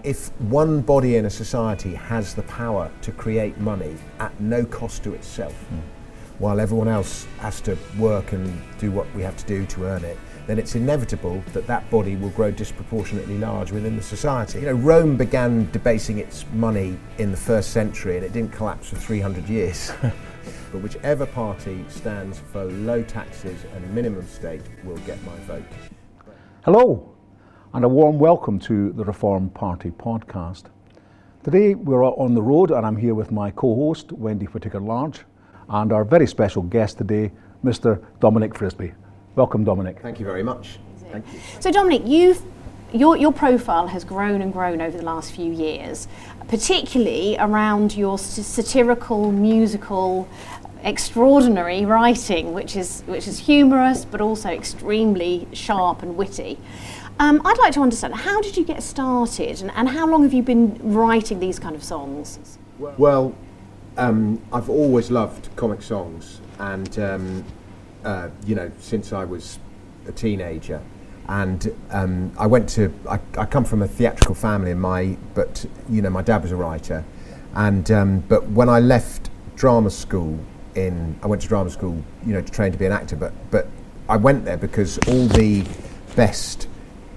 if one body in a society has the power to create money at no cost to itself, while everyone else has to work and do what we have to do to earn it, then it's inevitable that that body will grow disproportionately large within the society. You know, Rome began debasing its money in the 1st century and it didn't collapse for 300 years. But whichever party stands for low taxes and minimum state will get my vote. Hello, and a warm welcome to the Reform Party podcast. Today we're on the road and I'm here with my co-host, Wendy Whittaker-Large, and our very special guest today, Mr. Dominic Frisby. Welcome, Dominic. Thank you very much. Thank you. So, Dominic, your profile has grown and grown over the last few years, particularly around your satirical, musical, extraordinary writing, which is humorous but also extremely sharp and witty. I'd like to understand, how did you get started, and how long have you been writing these kind of songs? Well, I've always loved comic songs, and since I was a teenager, and I come from a theatrical family, but my dad was a writer, and but when I left drama school, I went to drama school, to train to be an actor, but I went there because all the best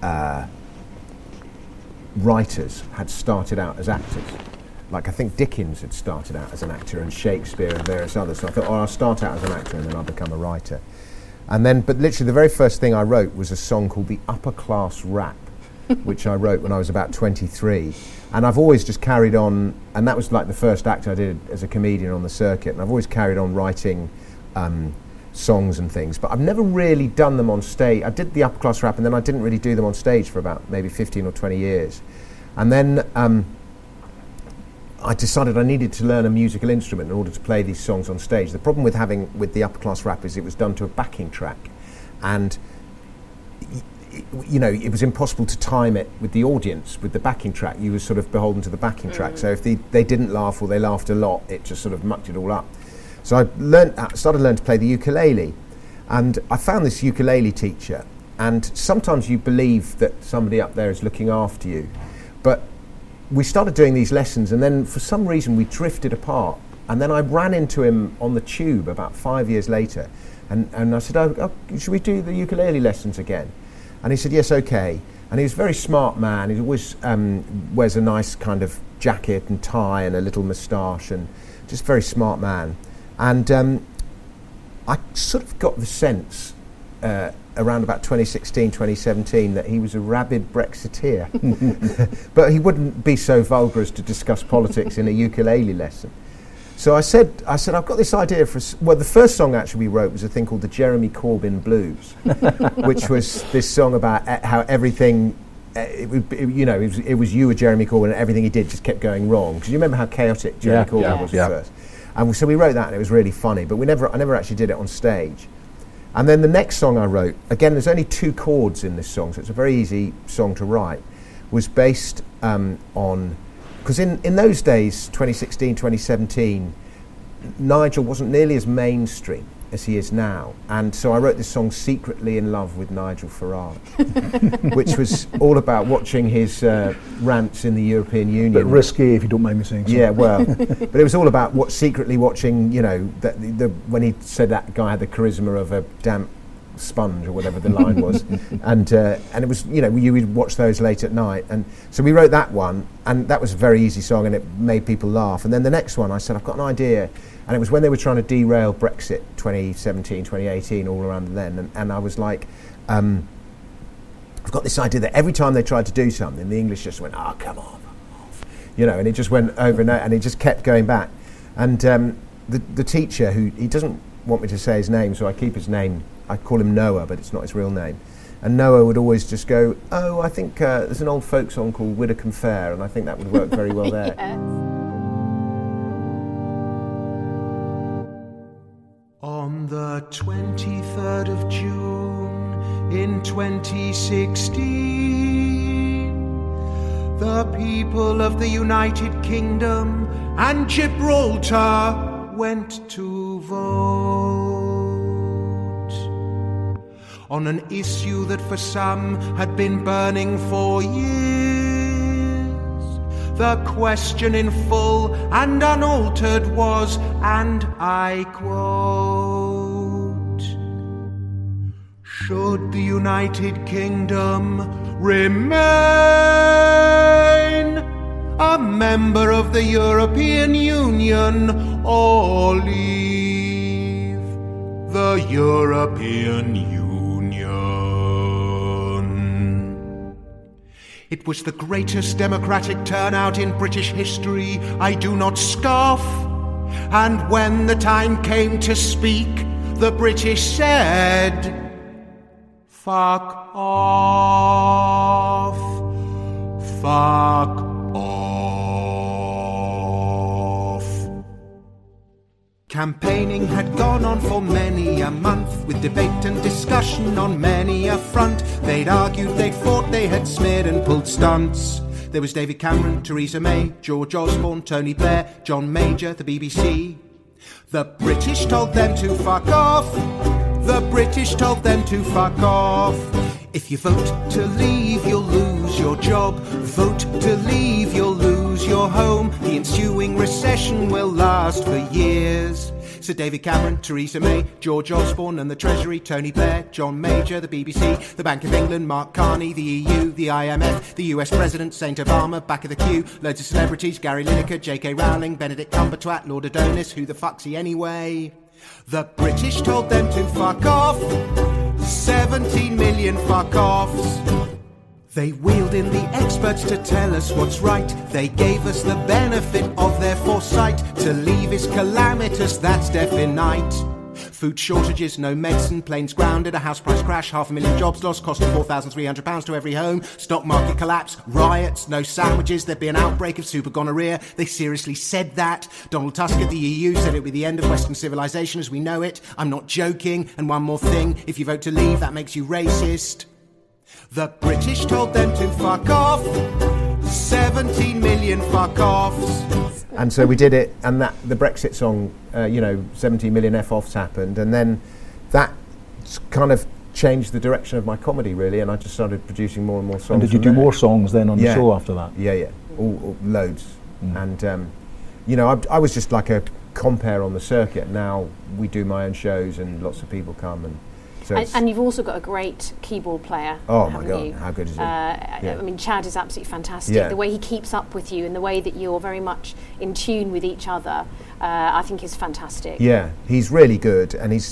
writers had started out as actors. Like, I think Dickens had started out as an actor, and Shakespeare and various others. So I thought, I'll start out as an actor and then I'll become a writer. And then, but literally the very first thing I wrote was a song called The Upper Class Rap, which I wrote when I was about 23. And I've always just carried on, and that was like the first act I did as a comedian on the circuit, and I've always carried on writing songs and things, but I've never really done them on stage. I did the Upper Class Rap, and then I didn't really do them on stage for about maybe 15 or 20 years. And then I decided I needed to learn a musical instrument in order to play these songs on stage. The problem with the Upper Class Rap is it was done to a backing track, and it was impossible to time it with the audience, with the backing track. You were sort of beholden to the backing track. So if they didn't laugh or they laughed a lot, it just sort of mucked it all up. So I started learning to play the ukulele, and I found this ukulele teacher, and sometimes you believe that somebody up there is looking after you, but we started doing these lessons, and then for some reason we drifted apart, and then I ran into him on the tube about 5 years later, and I said, oh, should we do the ukulele lessons again? And he said, yes, okay. And he was a very smart man. He always wears a nice kind of jacket and tie and a little moustache, and just a very smart man. And I sort of got the sense around about 2016, 2017 that he was a rabid Brexiteer. But he wouldn't be so vulgar as to discuss politics in a ukulele lesson. So I said, I've got this idea the first song actually we wrote was a thing called the Jeremy Corbyn Blues, which was this song about how everything, it was you with Jeremy Corbyn, and everything he did just kept going wrong. Because you remember how chaotic Jeremy Corbyn was at first. And so we wrote that, and it was really funny, but I never actually did it on stage. And then the next song I wrote, again, there's only 2 chords in this song, so it's a very easy song to write, was based on... Because in those days, 2016, 2017, Nigel wasn't nearly as mainstream as he is now. And so I wrote this song, Secretly in Love with Nigel Farage, which was all about watching his rants in the European Union. Bit risky, if you don't mind me saying so. Yeah, well, but it was all about secretly watching, when he said that guy had the charisma of a damp sponge or whatever the line was, and it was, you would watch those late at night, and so we wrote that one, and that was a very easy song, and it made people laugh. And then the next one, I said, I've got an idea, and it was when they were trying to derail Brexit 2017, 2018, all around then, and I was like, I've got this idea that every time they tried to do something, the English just went, come on, and it just went over and it just kept going back. And the teacher, who, he doesn't want me to say his name, so I keep his name, I call him Noah, but it's not his real name. And Noah would always just go, I think there's an old folk song called Widdicombe Fair, and I think that would work very well there. On the 23rd of June in 2016, the people of the United Kingdom and Gibraltar went to vote on an issue that for some had been burning for years. The question in full and unaltered was, and I quote, "Should the United Kingdom remain a member of the European Union or leave the European Union?" It was the greatest democratic turnout in British history, I do not scoff. And when the time came to speak, the British said, "Fuck off, fuck off." Campaigning had gone on for many a month, with debate and discussion on many a front. They'd argued, they'd fought, they had smeared and pulled stunts. There was David Cameron, Theresa May, George Osborne, Tony Blair, John Major, the BBC. The British told them to fuck off. The British told them to fuck off. If you vote to leave, you'll lose your job. Vote to leave, you'll lose your home. The ensuing recession will last for years. So David Cameron, Theresa May, George Osborne and the Treasury, Tony Blair, John Major, the BBC, the Bank of England, Mark Carney, the EU, the IMF, the US President, St Obama, back of the queue, loads of celebrities, Gary Lineker, J.K. Rowling, Benedict Cumberbatch, Lord Adonis, who the fuck's he anyway? The British told them to fuck off. 17 million fuck-offs. They wheeled in the experts to tell us what's right. They gave us the benefit of their foresight. To leave is calamitous, that's definite. Food shortages, no medicine, planes grounded, a house price crash, 500,000 jobs lost, cost of £4,300 to every home, stock market collapse, riots, no sandwiches, there'd be an outbreak of super gonorrhea. They seriously said that. Donald Tusk at the EU said it would be the end of Western civilization as we know it. I'm not joking. And one more thing, if you vote to leave, that makes you racist. The British told them to fuck off. 17 million fuck-offs. And so we did it, and that the Brexit song, 17 million F-offs happened, and then that kind of changed the direction of my comedy, really, and I just started producing more and more songs. And did you do more songs then on the show after that? Yeah, all loads. And, I was just like a compere on the circuit. Now we do my own shows, and lots of people come, and so and you've also got a great keyboard player. Oh my God, how good is he? I mean, Chad is absolutely fantastic. Yeah. The way he keeps up with you and the way that you're very much in tune with each other, I think is fantastic. Yeah, he's really good, and he's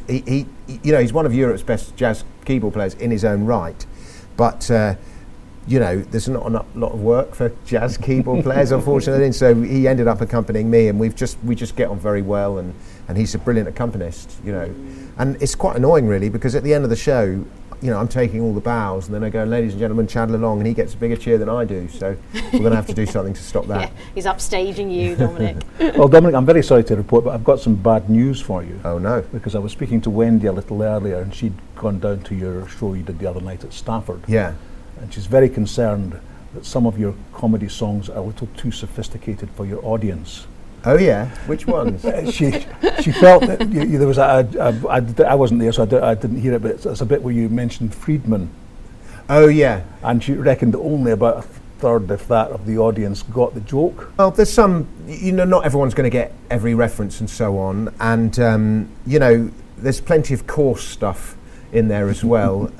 one of Europe's best jazz keyboard players in his own right. But there's not a lot of work for jazz keyboard players, unfortunately. And so he ended up accompanying me, and we just get on very well. And he's a brilliant accompanist, And it's quite annoying, really, because at the end of the show, I'm taking all the bows, and then I go, "Ladies and gentlemen, Chad along," and he gets a bigger cheer than I do. So we're going to have to do something to stop that. Yeah, he's upstaging you, Dominic. Well, Dominic, I'm very sorry to report, but I've got some bad news for you. Oh no! Because I was speaking to Wendy a little earlier, and she'd gone down to your show you did the other night at Stafford. Yeah. And she's very concerned that some of your comedy songs are a little too sophisticated for your audience. Oh yeah, which ones? She felt that there was I wasn't there, so I didn't hear it, but it's a bit where you mentioned Friedman. Oh yeah. And she reckoned that only about a third, if that, of the audience got the joke. Well, there's some, not everyone's going to get every reference and so on, and there's plenty of coarse stuff in there as well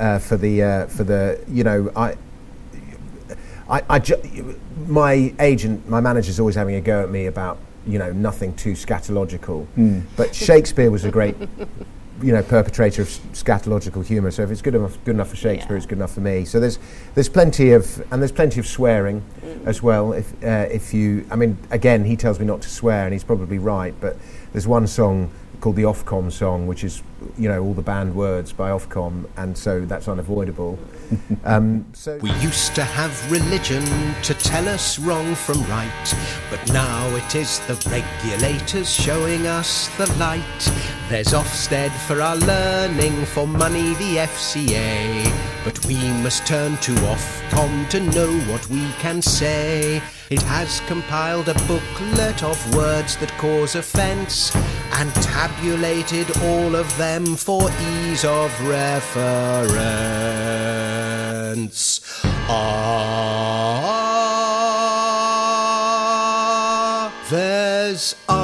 my agent, my manager's always having a go at me about nothing too scatological, but Shakespeare was a great perpetrator of scatological humour. So if it's good enough for Shakespeare, it's good enough for me. So there's plenty of swearing as well. If you, again, he tells me not to swear, and he's probably right. But there's one song called the Ofcom song, which is all the banned words by Ofcom, and so that's unavoidable. We used to have religion to tell us wrong from right, but now it is the regulators showing us the light. There's Ofsted for our learning, for money the FCA, but we must turn to Ofcom to know what we can say. It has compiled a booklet of words that cause offence and tabulated all of them for ease of reference.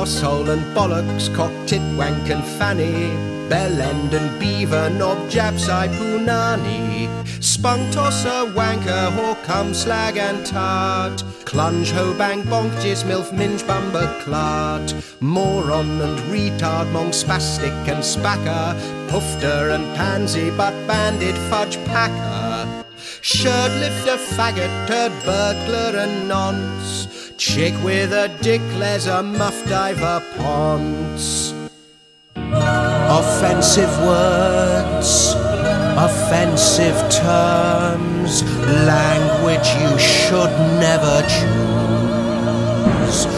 arsehole and bollocks, cock, tit, wank and fanny, bell end and beaver, knob, jabsai, punani, spunk, tosser, wanker, whore, cum, slag and tart, clunge, hoe, bang, bonk, jizz, milf, minge, bumber, clart, moron and retard, monk, spastic and spacker, poofter and pansy, butt, bandit, fudge, packer, shirt lifter, faggot, turd, burglar and nonce, chick with a dick, leather, muff, diver, ponce. Offensive words, offensive terms, language you should never choose.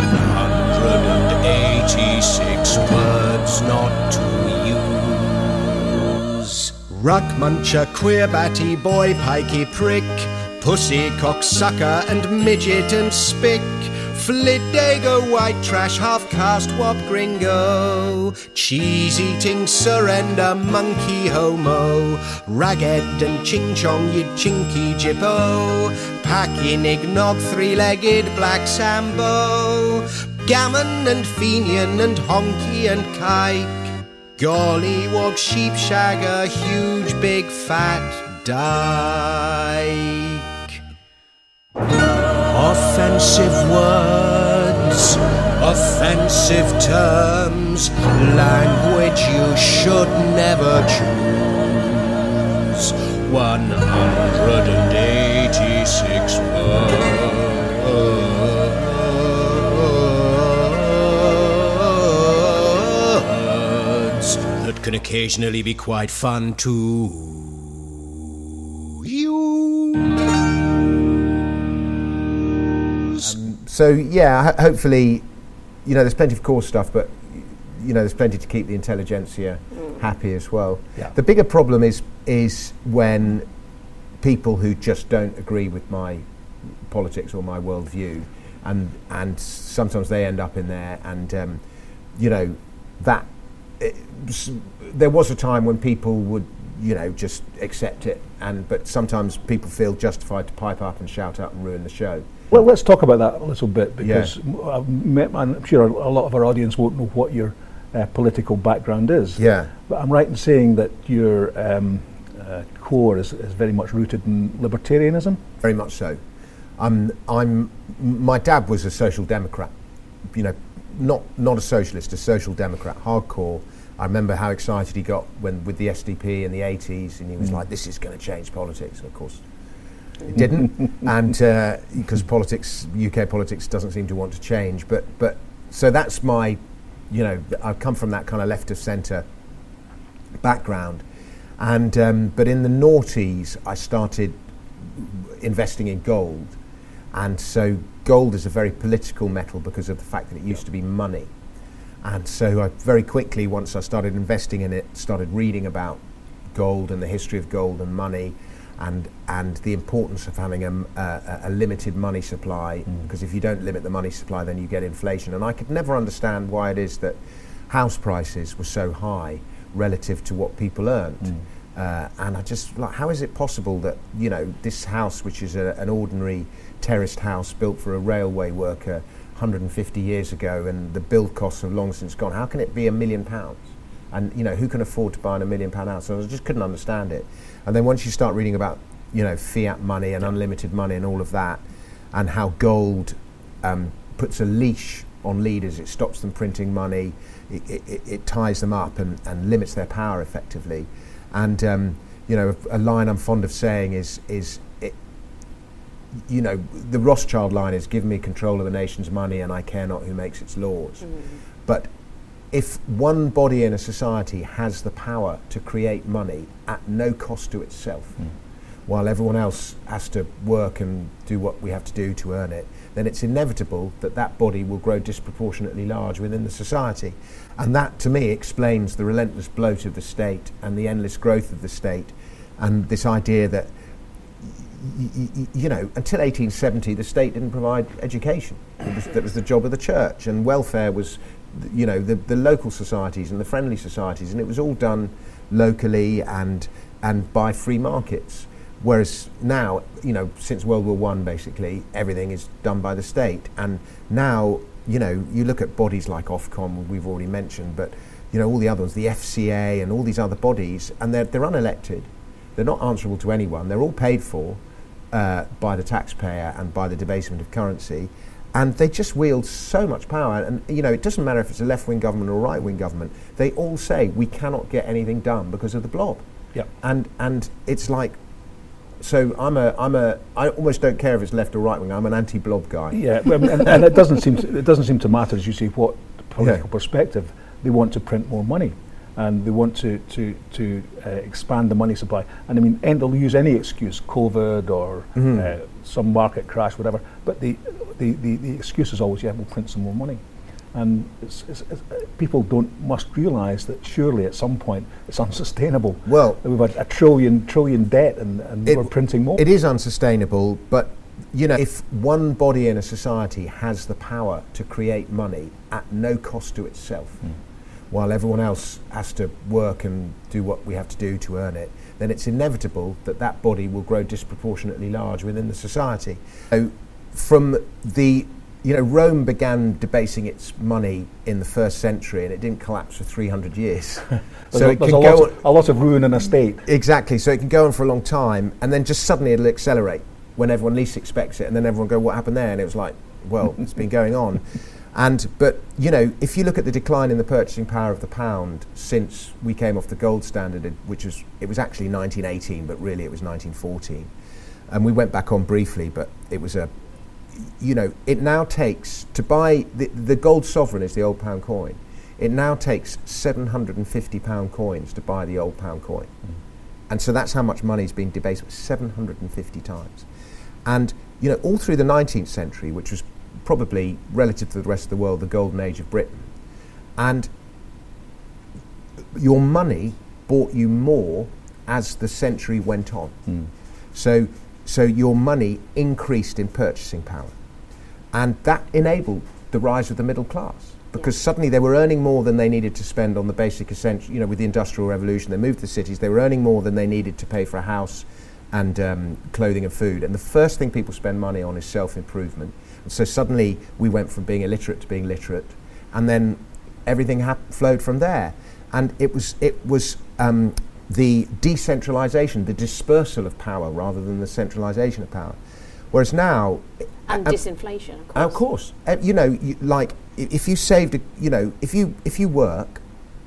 186 words not to use. Ruck muncher, queer batty, boy pikey prick, pussy cocksucker and midget and spick, flit dago, white trash, half-caste wop gringo, cheese-eating surrender, monkey homo, ragged and ching-chong, yid chinky jippo, packing ignog, three-legged black sambo, gammon and fenian and honky and kike, gollywog, sheepshagger, huge big fat dyke. Offensive words, offensive terms, language you should never choose. 186 words that can occasionally be quite fun to So yeah, hopefully, there's plenty of core stuff, but there's plenty to keep the intelligentsia happy as well. Yeah. The bigger problem is when people who just don't agree with my politics or my worldview, and sometimes they end up in there, and there was a time when people would just accept it, but sometimes people feel justified to pipe up and shout up and ruin the show. Well, let's talk about that a little bit, because I'm sure a lot of our audience won't know what your political background is. Yeah. But I'm right in saying that your core is very much rooted in libertarianism? Very much so. My dad was a social democrat, not a socialist, a social democrat, hardcore. I remember how excited he got with the SDP in the 80s, and he was like, this is going to change politics. And of course, it didn't, and because UK politics doesn't seem to want to change. But so that's my, I've come from that kind of left of centre background, and but in the noughties I started investing in gold, and so gold is a very political metal because of the fact that it used to be money, and so I very quickly, once I started investing in it, started reading about gold and the history of gold and money. And the importance of having a limited money supply, because if you don't limit the money supply, then you get inflation. And I could never understand why it is that house prices were so high relative to what people earned. And I just, how is it possible that, this house, which is an ordinary terraced house built for a railway worker 150 years ago, and the build costs have long since gone, how can it be £1 million? And who can afford to buy an £1 million house? So I just couldn't understand it. And then once you start reading about fiat money and unlimited money and all of that, and how gold puts a leash on leaders, it stops them printing money, it ties them up and limits their power effectively. And a line I'm fond of saying is the Rothschild line is, give me control of the nation's money and I care not who makes its laws. But if one body in a society has the power to create money at no cost to itself, while everyone else has to work and do what we have to do to earn it, then it's inevitable that that body will grow disproportionately large within the society. And that, to me, explains the relentless bloat of the state and the endless growth of the state, and this idea that, until 1870, the state didn't provide education. That was the job of the church, and welfare was the local societies and the friendly societies, and it was all done locally and by free markets. Whereas now, since World War I, basically everything is done by the state, and now you know, you look at bodies like Ofcom, we've already mentioned, but you know, all the other ones, the FCA and all these other bodies, and they're unelected. They're not answerable to anyone. They're all paid for by the taxpayer and by the debasement of currency. And they just wield so much power. And, you know, it doesn't matter if it's a left-wing government or a right-wing government. They all say, we cannot get anything done because of the blob. Yep. And it's like, so I almost don't care if it's left or right-wing. I'm an anti-blob guy. Yeah, and it doesn't seem to matter, as you see, what political perspective. They want to print more money, and they want to expand the money supply. And I mean, and they'll use any excuse, COVID or some market crash, whatever. But the excuse is always, yeah, we'll print some more money. And people must realise that surely at some point it's unsustainable. Well, that we've had a trillion debt and we're printing more. It is unsustainable, but you know, if one body in a society has the power to create money at no cost to itself, while everyone else has to work and do what we have to do to earn it, then it's inevitable that that body will grow disproportionately large within the society. So from the, you know, Rome began debasing its money in the 1st century, and it didn't collapse for 300 years. So it can go a lot of ruin in a state. Exactly. So it can go on for a long time, and then just suddenly it'll accelerate when everyone least expects it, and then everyone go, what happened there? And it was like, well, it's been going on. But, you know, if you look at the decline in the purchasing power of the pound since we came off the gold standard, it was actually 1918, but really it was 1914. And we went back on briefly, but it was you know, it now takes, to buy, the gold sovereign is the old pound coin. It now takes £750 coins to buy the old pound coin. And so that's how much money's been debased, 750 times. And, you know, all through the 19th century, which was probably, relative to the rest of the world, the golden age of Britain, and your money bought you more as the century went on. So your money increased in purchasing power. And that enabled the rise of the middle class, because suddenly they were earning more than they needed to spend on the basic essential, you know, with the Industrial Revolution, they moved to the cities, they were earning more than they needed to pay for a house and clothing and food. And the first thing people spend money on is self-improvement. And so suddenly we went from being illiterate to being literate, and then everything flowed from there. And it was the decentralization, the dispersal of power rather than the centralization of power. Whereas now... And disinflation, of course. Of course. You know, like, if you saved, you know, if you work,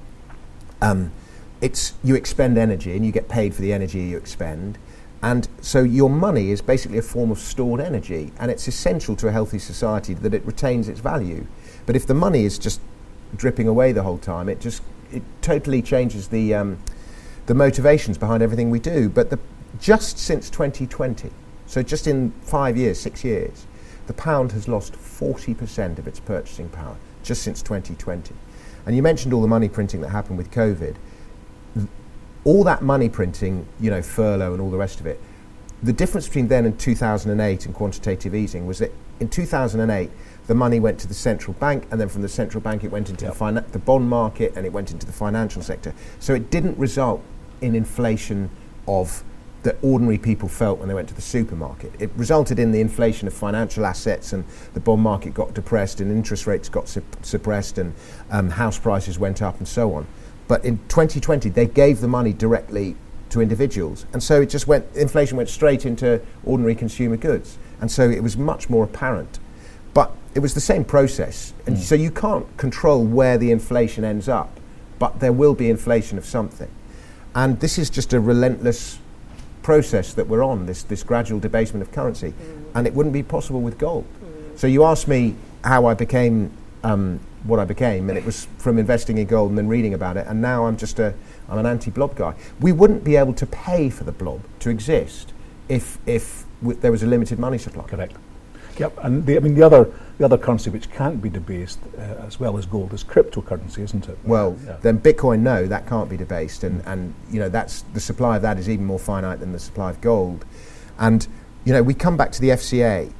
you expend energy and you get paid for the energy you expend. And so your money is basically a form of stored energy, and it's essential to a healthy society that it retains its value. But if the money is just dripping away the whole time, it totally changes the motivations behind everything we do. But just since 2020, so just in 5 years, 6 years, the pound has lost 40% of its purchasing power just since 2020. And you mentioned all the money printing that happened with COVID. All that money printing, you know, furlough and all the rest of it, the difference between then and 2008 and quantitative easing was that in 2008, the money went to the central bank, and then from the central bank it went into the bond market, and it went into the financial sector. So it didn't result in inflation of that ordinary people felt when they went to the supermarket. It resulted in the inflation of financial assets, and the bond market got depressed, and interest rates got suppressed, and house prices went up, and so on. But in 2020, they gave the money directly to individuals, and so inflation went straight into ordinary consumer goods, and so it was much more apparent. But it was the same process, and so you can't control where the inflation ends up, but there will be inflation of something. And this is just a relentless process that we're on, this gradual debasement of currency, and it wouldn't be possible with gold. So you asked me how I became what I became, and it was from investing in gold and then reading about it, and now I'm an anti-blob guy. We wouldn't be able to pay for the blob to exist if there was a limited money supply. Correct. Yep, and the other currency which can't be debased as well as gold is cryptocurrency, isn't it? Well, then Bitcoin, no, that can't be debased, and you know, that's the supply of that is even more finite than the supply of gold. And you know, we come back to the FCA.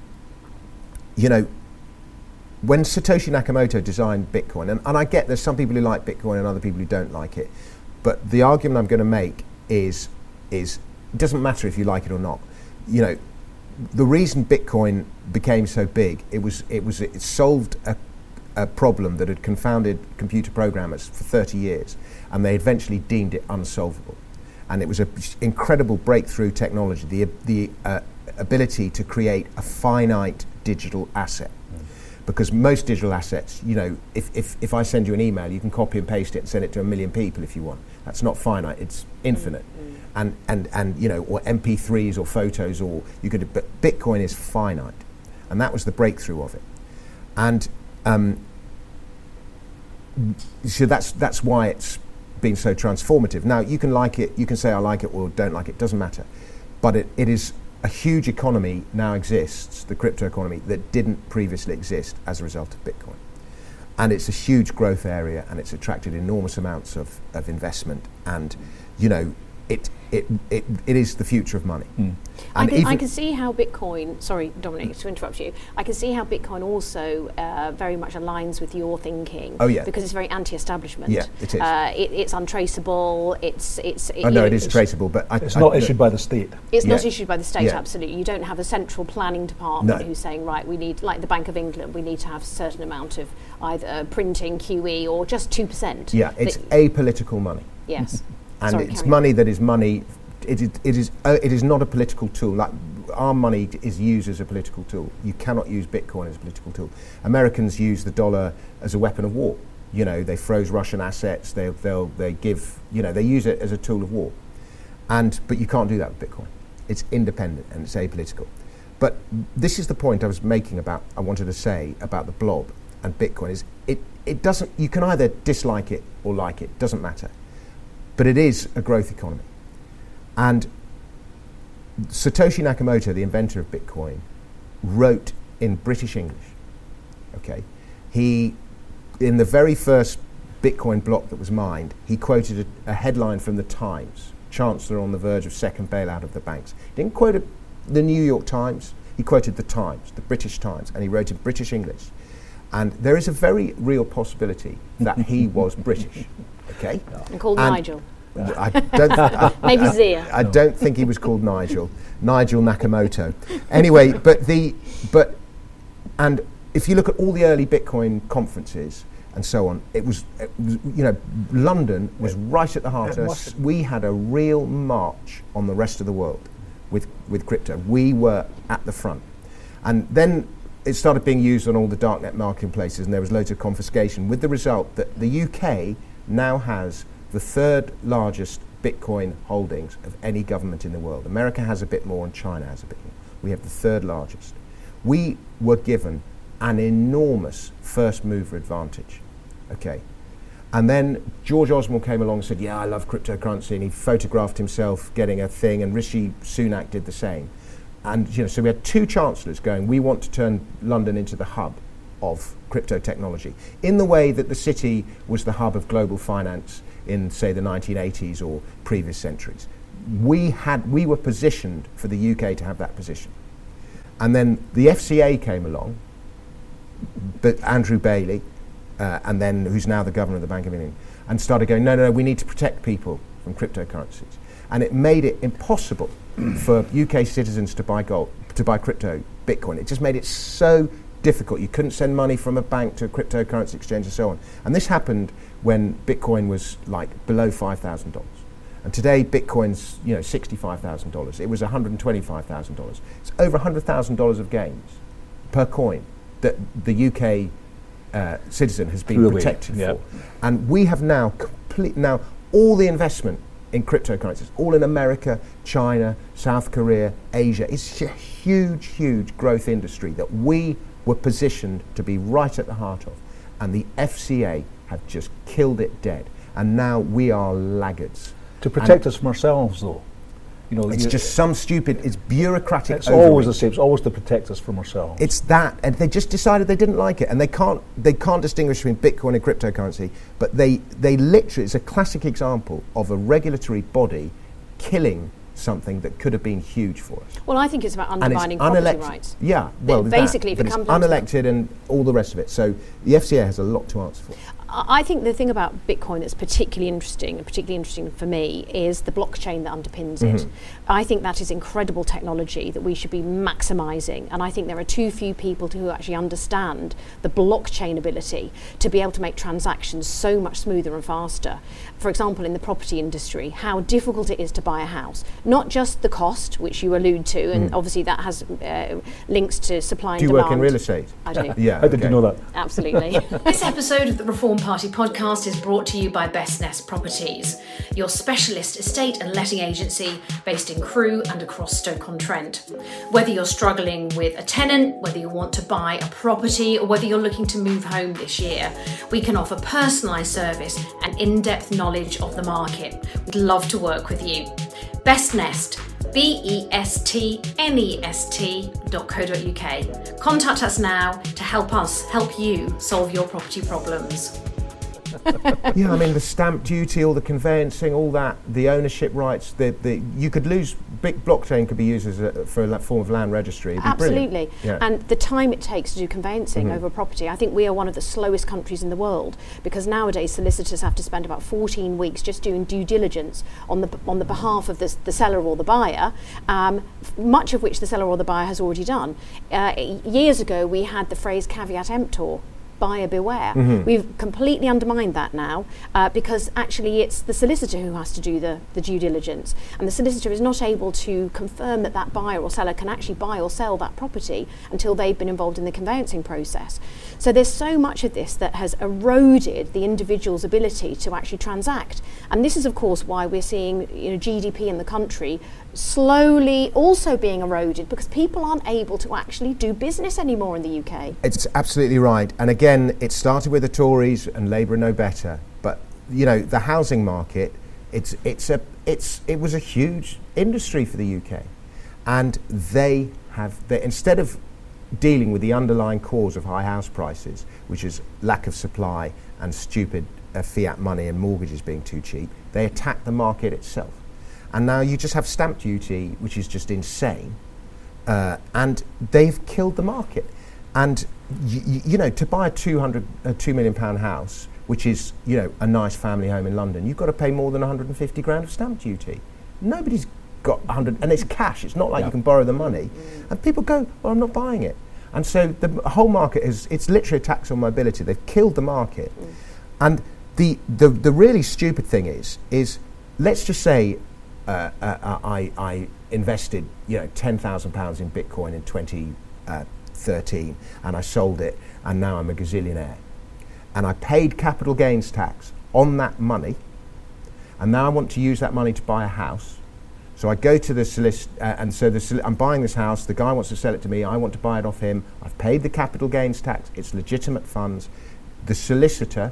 You know, when Satoshi Nakamoto designed Bitcoin, and I get there's some people who like Bitcoin and other people who don't like it, but the argument I'm going to make is it doesn't matter if you like it or not. You know, the reason Bitcoin became so big, it solved a problem that had confounded computer programmers for 30 years, and they eventually deemed it unsolvable. And it was an incredible breakthrough technology, the ability to create a finite digital asset. Because most digital assets, if I send you an email, you can copy and paste it and send it to 1 million people if you want. That's not finite; it's infinite. And or MP3s or photos, or you could. But Bitcoin is finite, and that was the breakthrough of it. And so that's why it's been so transformative. Now you can like it, you can say I like it or don't like it. Doesn't matter. But it is. A huge economy now exists, the crypto economy, that didn't previously exist as a result of Bitcoin. And it's a huge growth area, and it's attracted enormous amounts of investment. And, it is the future of money. I can see how Bitcoin, sorry Dominic to interrupt you, I can see how Bitcoin also very much aligns with your thinking. Oh yeah. Because it's very anti-establishment. Yeah, it is. It's untraceable, it is traceable, but it's not issued by the state. It's not issued by the state, Yeah. absolutely. You don't have a central planning department who's saying, right, we need, like the Bank of England, we need to have a certain amount of either printing, QE, or just 2%. Yeah, it's apolitical money. Yes. And Sorry, it's carry money that is money. It is not a political tool. Like our money is used as a political tool. You cannot use Bitcoin as a political tool. Americans use the dollar as a weapon of war. They froze Russian assets. They give. They use it as a tool of war. But you can't do that with Bitcoin. It's independent and it's apolitical. But this is the point I wanted to say about the blob and Bitcoin is it doesn't. You can either dislike it or like it. Doesn't matter. But it is a growth economy. And Satoshi Nakamoto, the inventor of Bitcoin, wrote in British English. Okay, in the very first Bitcoin block that was mined, he quoted a headline from the Times: "Chancellor on the verge of second bailout of the banks." He didn't quote the New York Times. He quoted the Times, the British Times, and he wrote in British English. And there is a very real possibility that he was British. Okay, and called Nigel. Maybe Zia. I don't think he was called Nigel Nakamoto. Anyway, and if you look at all the early Bitcoin conferences and so on, it was London was right at the heart of us. We had a real march on the rest of the world with crypto. We were at the front, and then it started being used on all the darknet marketplaces, and there was loads of confiscation, with the result that the UK now has the third largest Bitcoin holdings of any government in the world. America has a bit more and China has a bit more. We have the third largest. We were given an enormous first mover advantage. Okay. And then George Osborne came along and said, yeah, I love cryptocurrency, and he photographed himself getting a thing, and Rishi Sunak did the same. And so we had two chancellors going, we want to turn London into the hub of crypto technology, in the way that the city was the hub of global finance in, say, the 1980s or previous centuries. We were positioned for the UK to have that position. And then the FCA came along, but Andrew Bailey, and then who's now the governor of the Bank of England, and started going, no, we need to protect people from cryptocurrencies. And it made it impossible for UK citizens to buy gold, to buy crypto, Bitcoin. It just made it so difficult. You couldn't send money from a bank to a cryptocurrency exchange and so on. And this happened when Bitcoin was like below $5,000. And today Bitcoin's $65,000. It was $125,000. It's over $100,000 of gains per coin that the UK citizen has been protected for. And we have now all the investment in cryptocurrencies, all in America, China, South Korea, Asia. It's a huge, huge growth industry that we were positioned to be right at the heart of. And the FCA have just killed it dead. And now we are laggards. To protect us from ourselves, though. It's just some stupid, it's bureaucratic. It's always the same. It's always to protect us from ourselves. It's that, and they just decided they didn't like it, and they can't distinguish between Bitcoin and cryptocurrency. But they literally, it's a classic example of a regulatory body killing something that could have been huge for us. Well, I think it's about undermining property rights. Yeah, well, basically, but it's unelected and all the rest of it. So the FCA has a lot to answer for. I think the thing about Bitcoin that's particularly interesting for me, is the blockchain that underpins it. I think that is incredible technology that we should be maximising, and I think there are too few people who actually understand the blockchain ability to be able to make transactions so much smoother and faster. For example, in the property industry, how difficult it is to buy a house. Not just the cost, which you allude to, and obviously that has links to supply and demand. Do you work in real estate? I do. Yeah. How did you know that? Absolutely. This episode of the Reform Party podcast is brought to you by Best Nest Properties, your specialist estate and letting agency based in Crewe and across Stoke-on-Trent. Whether you're struggling with a tenant, whether you want to buy a property, or whether you're looking to move home this year, we can offer personalised service and in-depth knowledge of the market. We'd love to work with you. Best Nest, bestnest.co.uk. Contact us now to help us help you solve your property problems. Yeah, I mean, the stamp duty, all the conveyancing, all that, the ownership rights, you could lose, big blockchain could be used as for a form of land registry. It'd be Absolutely. yeah. And the time it takes to do conveyancing over a property, I think we are one of the slowest countries in the world, because nowadays solicitors have to spend about 14 weeks just doing due diligence on the behalf of the seller or the buyer, much of which the seller or the buyer has already done. Years ago, we had the phrase caveat emptor, buyer beware. We've completely undermined that now, because actually it's the solicitor who has to do the due diligence, and the solicitor is not able to confirm that that buyer or seller can actually buy or sell that property until they've been involved in the conveyancing process. So there's so much of this that has eroded the individual's ability to actually transact, and this is of course why we're seeing GDP in the country slowly also being eroded, because people aren't able to actually do business anymore in the UK. It's absolutely right. And again, it started with the Tories and Labour are no better. But, the housing market, it was a huge industry for the UK. And they instead of dealing with the underlying cause of high house prices, which is lack of supply and stupid fiat money and mortgages being too cheap, they attacked the market itself. And now you just have stamp duty, which is just insane, and they've killed the market. And to buy a £2 million house, which is a nice family home in London, you've got to pay more than 150 grand of stamp duty. Nobody's got 100, and it's cash. It's not like you can borrow the money. And people go, well, I'm not buying it. And so the whole market it's literally a tax on mobility. They've killed the market. And the really stupid thing is let's just say I invested £10,000 in Bitcoin in 2013, and I sold it, and now I'm a gazillionaire, and I paid capital gains tax on that money, and now I want to use that money to buy a house. So I go to the solicitor, and so I'm buying this house. The guy wants to sell it to me. I want to buy it off him. I've paid the capital gains tax. It's legitimate funds. The solicitor,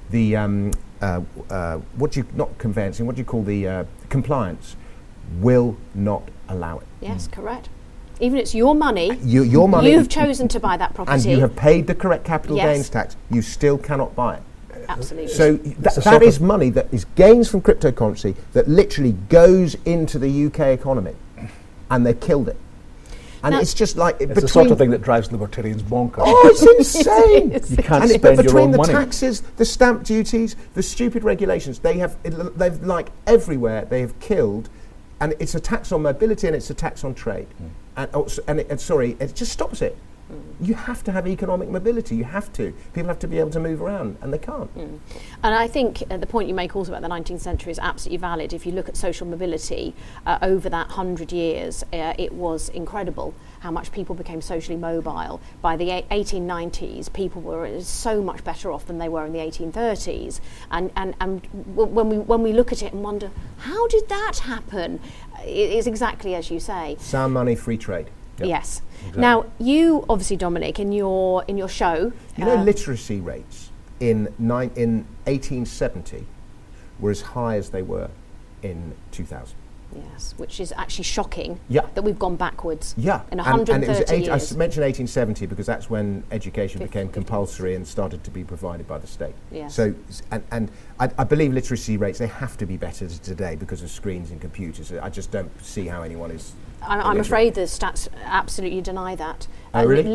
compliance will not allow it. Yes, correct. Even it's your money, your money, you've chosen to buy that property, and you have paid the correct capital gains tax, you still cannot buy it. Absolutely. So that is money that is gains from cryptocurrency that literally goes into the UK economy, and they killed it. And now, it's just like... It's the sort of thing that drives libertarians bonkers. Oh, it's insane! You can't spend your own money. Between the taxes, the stamp duties, the stupid regulations, they've like everywhere, they have killed, and it's a tax on mobility and it's a tax on trade. And it just stops it. You have to have economic mobility. You have to. People have to be able to move around, and they can't. And I think the point you make also about the 19th century is absolutely valid. If you look at social mobility over that 100 years, it was incredible how much people became socially mobile. By the 1890s, people were so much better off than they were in the 1830s. And when we look at it and wonder, how did that happen? It is exactly as you say. Sound money, free trade. Yep. Yes. Exactly. Now, you obviously, Dominic, in your show, literacy rates in 1870 were as high as they were in 2000. Yes, which is actually shocking. Yeah. That we've gone backwards. Yeah. In 130 years. I mentioned 1870 because that's when education became compulsory and started to be provided by the state. Yes. So, and I believe literacy rates, they have to be better today because of screens and computers. I just don't see how anyone is I'm afraid the stats absolutely deny that. Oh, really?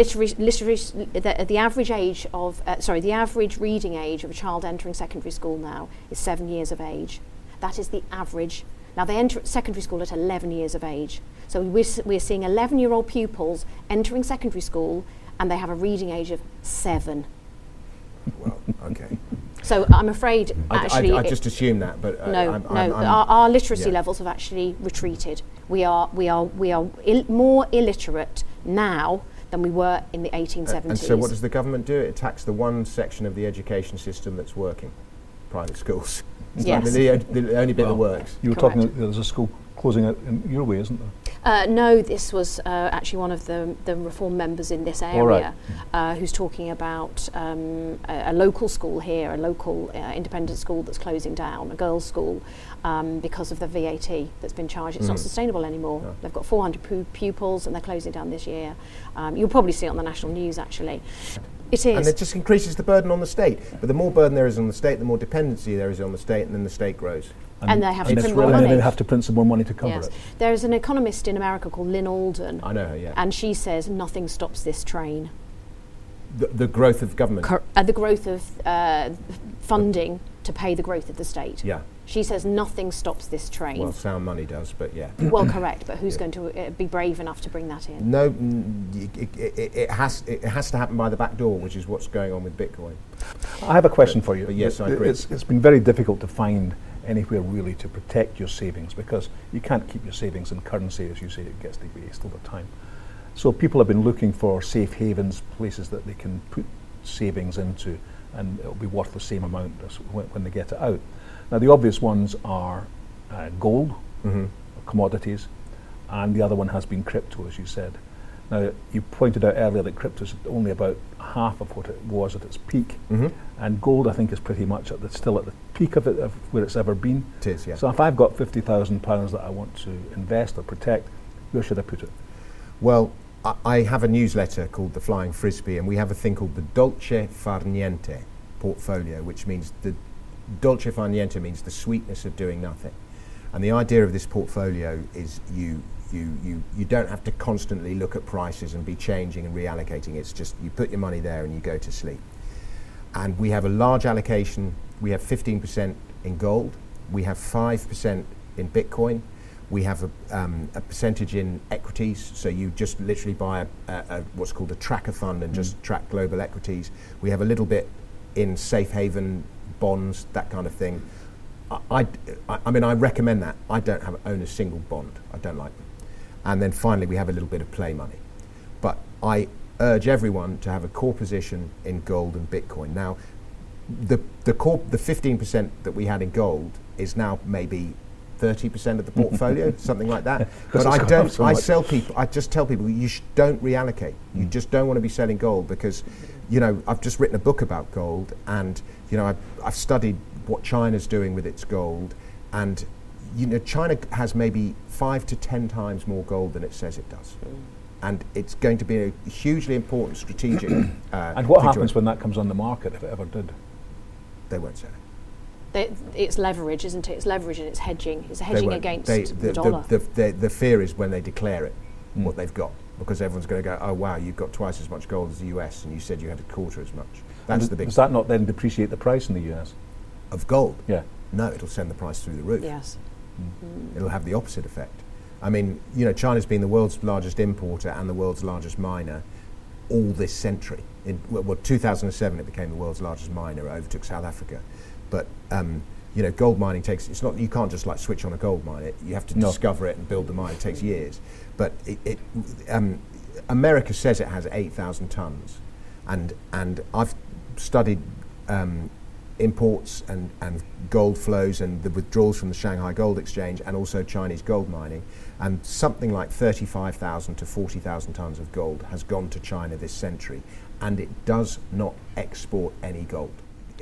The average age of the average reading age of a child entering secondary school now is 7 years of age. That is the average. Now they enter secondary school at 11 years of age. So we're seeing 11-year-old pupils entering secondary school, and they have a reading age of 7. Well, okay. So I'm afraid I just assumed that, but our literacy levels have actually retreated. We are more illiterate now than we were in the 1870s. And so what does the government do? It attacks the one section of the education system that's working, private schools. Yes. The only bit that works. You were talking, there's a school closing out in your way, isn't there? No, this was actually one of the Reform members in this area who's talking about a local school here, a local independent school that's closing down, a girls' school, because of the VAT that's been charged. It's not sustainable anymore. No. They've got 400 pupils and they're closing down this year. You'll probably see it on the national news, actually. It is. And it just increases the burden on the state. But the more burden there is on the state, the more dependency there is on the state, and then the state grows. And they have to print more money. And they have to print some more money to cover it. There's an economist in America called Lynn Alden. I know her, yeah. And she says nothing stops this train. The growth of government? The growth of funding to pay the growth of the state. Yeah. She says nothing stops this train. Well, sound money does, but yeah. Well, correct, but who's going to be brave enough to bring that in? No, it has to happen by the back door, which is what's going on with Bitcoin. I have a question for you. But yes, I agree. It's been very difficult to find anywhere really to protect your savings, because you can't keep your savings in currency, as you say, it gets debased over time. So people have been looking for safe havens, places that they can put savings into, and it'll be worth the same amount as when they get it out. Now the obvious ones are gold, commodities, and the other one has been crypto, as you said. Now you pointed out earlier that crypto is only about half of what it was at its peak, and gold I think is pretty much still at the peak of it, of where it's ever been. It is, yeah. So if I've got £50,000 that I want to invest or protect, where should I put it? Well, I have a newsletter called The Flying Frisbee, and we have a thing called the Dolce Far Niente portfolio, which means the Dolce Far Niente means the sweetness of doing nothing. And the idea of this portfolio is you don't have to constantly look at prices and be changing and reallocating. It's just you put your money there and you go to sleep. And we have a large allocation. We have 15% in gold. We have 5% in Bitcoin. We have a percentage in equities, so you just literally buy a what's called a tracker fund and just track global equities. We have a little bit in safe haven bonds, that kind of thing. I mean, I recommend that. I don't own a single bond. I don't like them. And then finally, we have a little bit of play money. But I urge everyone to have a core position in gold and Bitcoin. Now, the 15% that we had in gold is now maybe 30% of the portfolio, something like that. But I just tell people don't reallocate. You just don't want to be selling gold, because, I've just written a book about gold, and, I've studied what China's doing with its gold, and, China has maybe 5 to 10 times more gold than it says it does. And it's going to be a hugely important strategic. And what happens when that comes on the market, if it ever did? They won't sell it. It's leverage, isn't it? It's leverage and it's hedging. It's hedging against the dollar. The fear is when they declare it, what they've got, because everyone's going to go, oh wow, you've got twice as much gold as the US, and you said you had a quarter as much. That's the big. Does that not then depreciate the price in the US? Of gold? Yeah. No, it'll send the price through the roof. Yes. It'll have the opposite effect. I mean, China's been the world's largest importer and the world's largest miner all this century. In 2007, it became the world's largest miner, overtook South Africa. But gold mining you can't just switch on a gold mine. You have to discover it and build the mine. It takes years. But America says it has 8,000 tons, and I've studied imports and gold flows and the withdrawals from the Shanghai Gold Exchange, and also Chinese gold mining, and something like 35,000 to 40,000 tons of gold has gone to China this century, and it does not export any gold.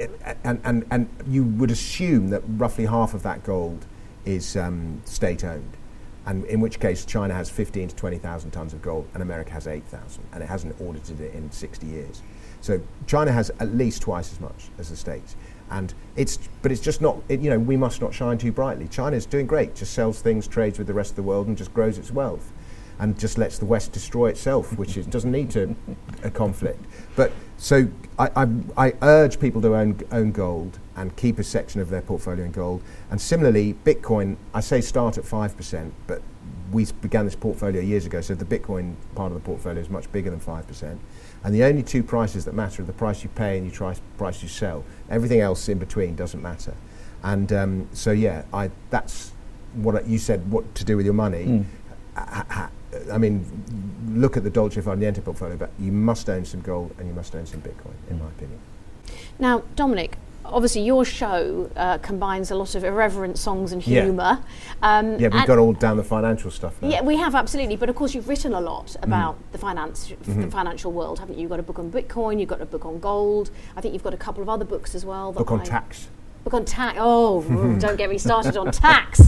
And you would assume that roughly half of that gold is state-owned, and in which case China has 15 to 20,000 tons of gold and America has 8,000, and it hasn't audited it in 60 years. So China has at least twice as much as the States, and it's just not. We must not shine too brightly. China's doing great, just sells things, trades with the rest of the world, and just grows its wealth. and just lets the West destroy itself, which doesn't need to a conflict. But so I urge people to own gold and keep a section of their portfolio in gold. And similarly, Bitcoin, I say start at 5%, but we began this portfolio years ago, so the Bitcoin part of the portfolio is much bigger than 5%. And the only two prices that matter are the price you pay and the price you sell. Everything else in between doesn't matter. And so yeah, that's what you said, what to do with your money. I mean, look at the Dolce Far Niente portfolio, but you must own some gold and you must own some Bitcoin, in my opinion. Now, Dominic, obviously your show combines a lot of irreverent songs and humour. We've got all down the financial stuff now. Yeah, we have, absolutely. But of course you've written a lot about the financial world, haven't you? You've got a book on Bitcoin, you've got a book on gold. I think you've got a couple of other books as well. Book on tax. Book on tax. Oh, don't get me started on tax.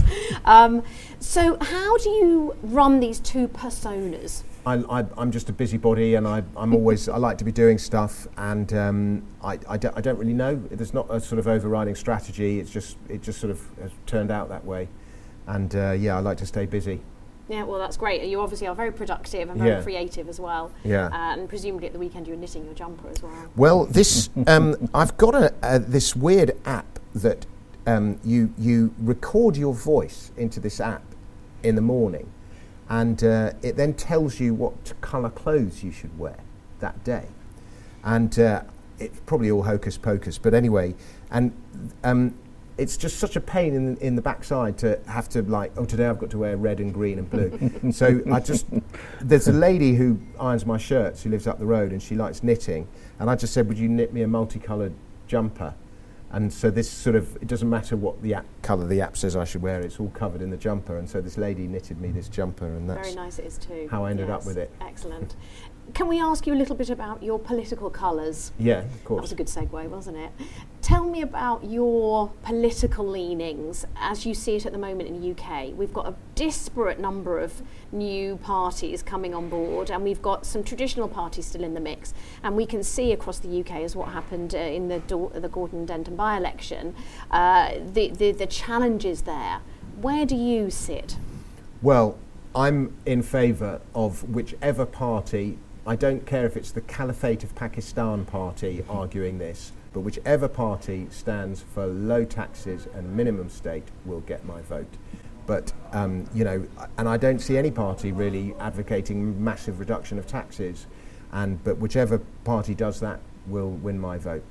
So how do you run these two personas? I'm just a busybody, and I like to be doing stuff, and I don't really know. There's not a sort of overriding strategy. It just sort of has turned out that way, and I like to stay busy. Yeah, well, that's great. You obviously are very productive and very creative as well. Yeah. And presumably at the weekend you're knitting your jumper as well. Well, this I've got this weird app that you record your voice into this app in the morning, and it then tells you what colour clothes you should wear that day. And it's probably all hocus pocus, but anyway, and it's just such a pain in the backside to have to today I've got to wear red and green and blue. So there's a lady who irons my shirts who lives up the road, and she likes knitting, and I just said, would you knit me a multicoloured jumper? And so this sort of, it doesn't matter what colour the app says I should wear, it's all covered in the jumper. And so this lady knitted me this jumper, and that's very nice it is too. How I ended up with it. Excellent. Can we ask you a little bit about your political colours? Yeah, of course. That was a good segue, wasn't it? Tell me about your political leanings as you see it at the moment in the UK. We've got a disparate number of new parties coming on board, and we've got some traditional parties still in the mix. And we can see across the UK, as what happened in the Gordon Denton by-election, the challenges there. Where do you sit? Well, I'm in favour of whichever party. I don't care if it's the Caliphate of Pakistan party arguing this, but whichever party stands for low taxes and minimum state will get my vote. But, and I don't see any party really advocating massive reduction of taxes, but whichever party does that will win my vote.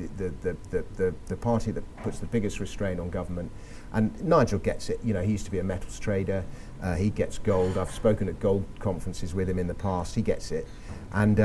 The party that puts the biggest restraint on government, and Nigel gets it, he used to be a metals trader, he gets gold. I've spoken at gold conferences with him in the past, he gets it. And,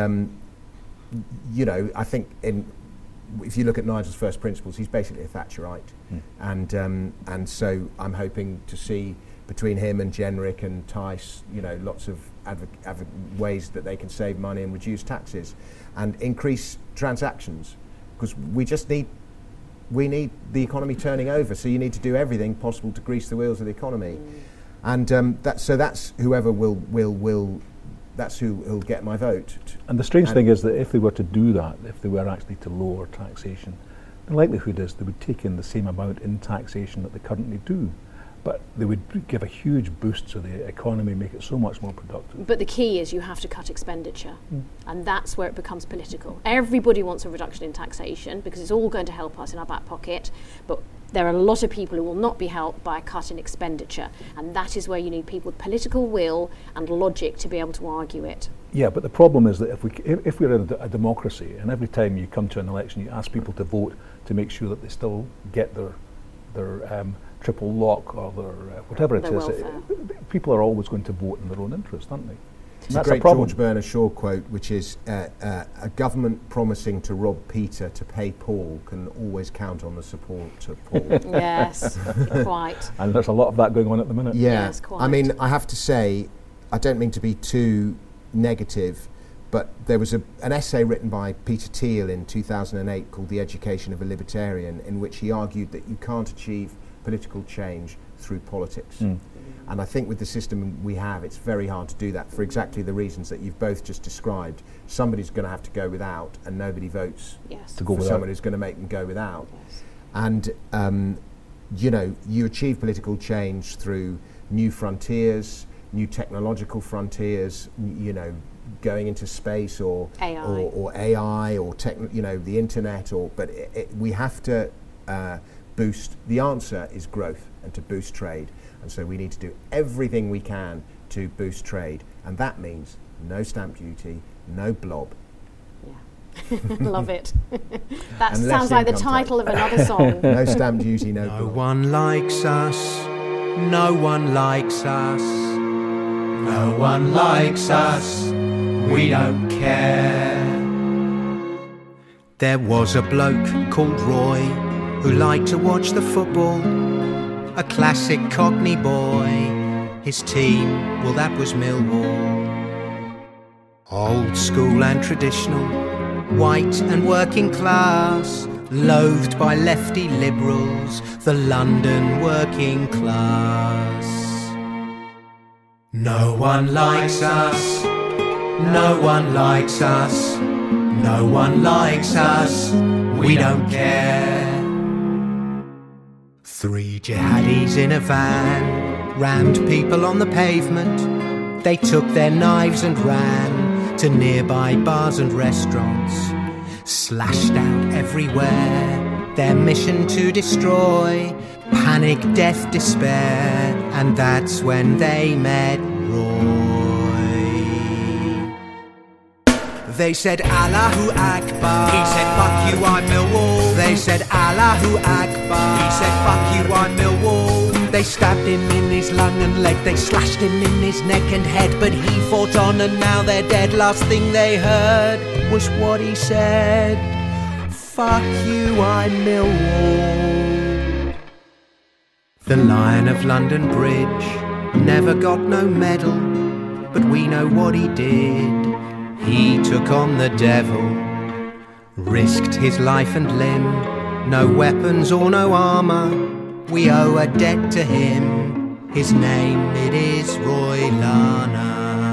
I think if you look at Nigel's first principles, he's basically a Thatcherite. And so I'm hoping to see between him and Jenrick and Tice, lots of ways that they can save money and reduce taxes and increase transactions, because we need the economy turning over, so you need to do everything possible to grease the wheels of the economy. And that's whoever that's who'll get my vote. And the strange thing is that if they were to do that, if they were actually to lower taxation, the likelihood is they would take in the same amount in taxation that they currently do, but they would give a huge boost to the economy, make it so much more productive. But the key is you have to cut expenditure, and that's where it becomes political. Everybody wants a reduction in taxation because it's all going to help us in our back pocket, but there are a lot of people who will not be helped by a cut in expenditure, and that is where you need people with political will and logic to be able to argue it. Yeah, but the problem is that if we're in a democracy, and every time you come to an election you ask people to vote to make sure that they still get their triple lock or their whatever it is, people are always going to vote in their own interest, aren't they? It's a great George Bernard Shaw quote, which is, a government promising to rob Peter to pay Paul can always count on the support of Paul. Yes, quite. And there's a lot of that going on at the minute. Yeah, yes, quite. I mean, I have to say, I don't mean to be too negative, but there was an essay written by Peter Thiel in 2008 called The Education of a Libertarian, in which he argued that you can't achieve political change through politics. And I think with the system we have, it's very hard to do that for exactly the reasons that you've both just described. Somebody's going to have to go without, and nobody votes for someone who's going to make them go without. Yes. And, you achieve political change through new frontiers, new technological frontiers, going into space or AI or the internet, but we have to boost. The answer is growth and to boost trade, and so we need to do everything we can to boost trade, and that means no stamp duty, no blob. Yeah, love it. That sounds like the title of another song. No stamp duty, no blob. No one likes us. No one likes us. No one likes us. We don't care. There was a bloke called Roy who liked to watch the football. A classic Cockney boy. His team, well, that was Millwall. Old school and traditional, white and working class, loathed by lefty liberals, the London working class. No one likes us. No one likes us. No one likes us. We don't care. 3 jihadis in a van rammed people on the pavement. They took their knives and ran to nearby bars and restaurants. Slashed out everywhere, their mission to destroy. Panic, death, despair, and that's when they met Roy. They said Allahu Akbar. He said fuck you, I'm Millwall. They said Allahu Akbar. He said fuck you, I'm Millwall. They stabbed him in his lung and leg. They slashed him in his neck and head. But he fought on and now they're dead. Last thing they heard was what he said. Fuck you, I'm Millwall. The Lion of London Bridge never got no medal, but we know what he did. He took on the devil, risked his life and limb. No weapons or no armour, we owe a debt to him. His name, it is Roy Lana.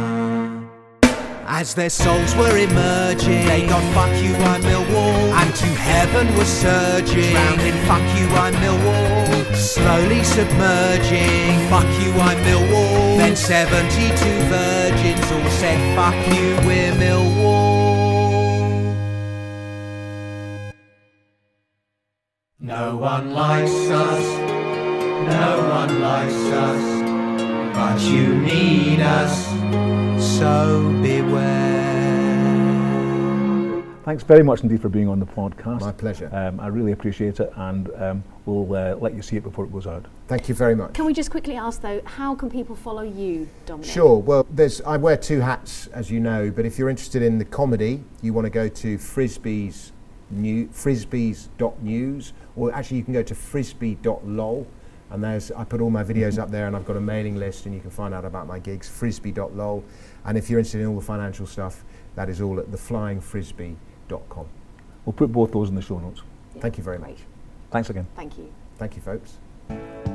As their souls were emerging, they got fuck you, I'm Millwall. And to heaven was surging, drowned in fuck you, I'm Millwall. Slowly submerging, fuck you, I'm Millwall. Then 72 virgins all said fuck you, we're Millwall. No one likes us, no one likes us, but you need us, so beware. Thanks very much indeed for being on the podcast. My pleasure. I really appreciate it, and we'll let you see it before it goes out. Thank you very much. Can we just quickly ask though, how can people follow you, Dominic? Sure. Well, I wear 2 hats, as you know, but if you're interested in the comedy, you want to go to frisbees.news, or actually you can go to frisbee.lol, and I put all my videos up there, and I've got a mailing list, and you can find out about my gigs, frisbee.lol. And if you're interested in all the financial stuff, that is all at theflyingfrisbee.com. We'll put both those in the show notes. Yeah. Thank you very much. Great. Thanks again. Thank you. Thank you, folks.